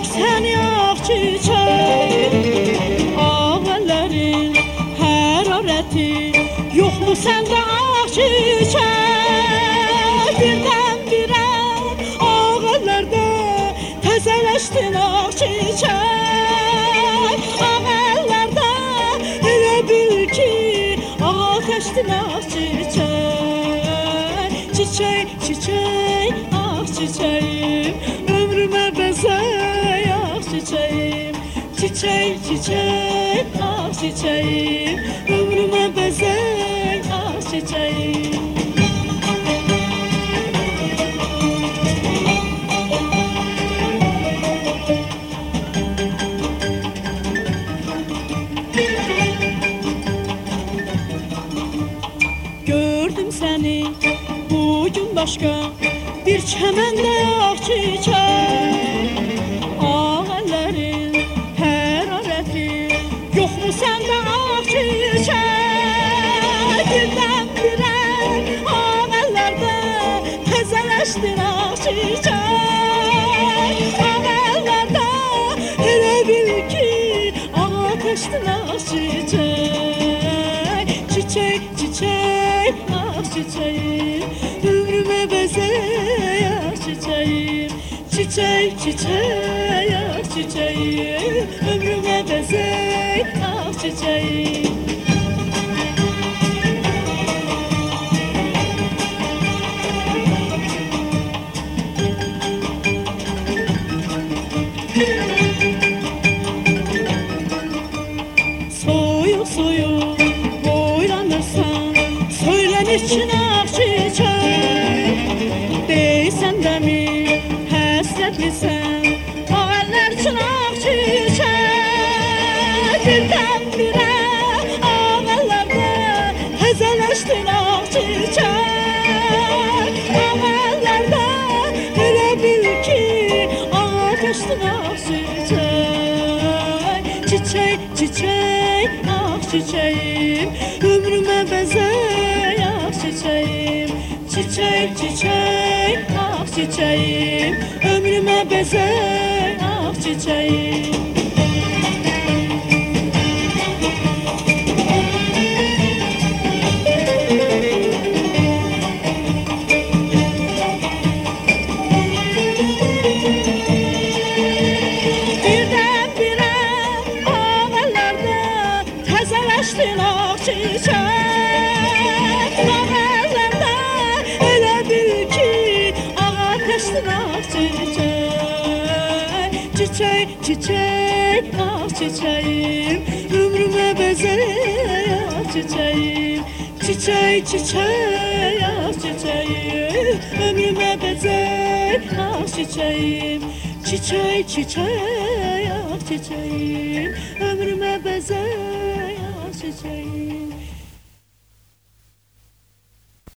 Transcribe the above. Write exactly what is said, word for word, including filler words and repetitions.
Sən yax çiçək, ağəllərin hərarəti, yoxmu səndə ağ çiçək? Birdən birə ağəllərdə təzələşdin ağ çiçək. Ağəllərdə elə bil ki, ateşdin ağ çiçək. Çiçək, çiçək, ağ çiçəyim, ömrümə bəzək ağ çiçəyim. Çiçək, çiçək, ağ çiçəyim, ömrümə bəzək ağ çiçəyim. Gördüm səni bugün başqa bir çəməndə ağ çiçək. Ağəllərin hərarəti, yoxmu səndə ağ çiçək? Birdən birə ağəllərdə təzələşdin ağ çiçək. Ağəllərdə elə bil ki, ateşdin ağ çiçək. Çiçək, çiçək, ağ çiçəyim, ömrümə bəzək ağ çiçəyim. Çiçək, çiçək, ağ çiçəyim, ömrümə bəzək ağ çiçəyim. Soyuq soyuq boylanırsan, söylənirkin ağ çiçək. Deysən dəmi həsrətlisən, ağəllər üçün ağ çiçək. Birdən birə ağəllərdə təzələşdin ağ çiçək. Ağəllərdə elə bil ki, ateşdin ağ çiçək. Çiçək, çiçək, ağ çiçəyim, ömrümə bəzək ağ çiçəyim. Çiçək, çiçək, ağ çiçəyim, ömrümə bəzək ağ çiçəyim. Birdən birə ağəllərdə təzələşdin ağ çiçək. Ağəllərdə elə bil ki, ateşdin ağ çiçək. Çiçək, çiçək, ağ çiçəyim, ömrümə bəzək ağ çiçəyim. Çiçək, çiçək, ağ çiçəyim, ömrümə bəzək ağ çiçəyim. Çiçək, çiçək, ağ çiçəyim, ömrümə bəzək ağ çiçəyim.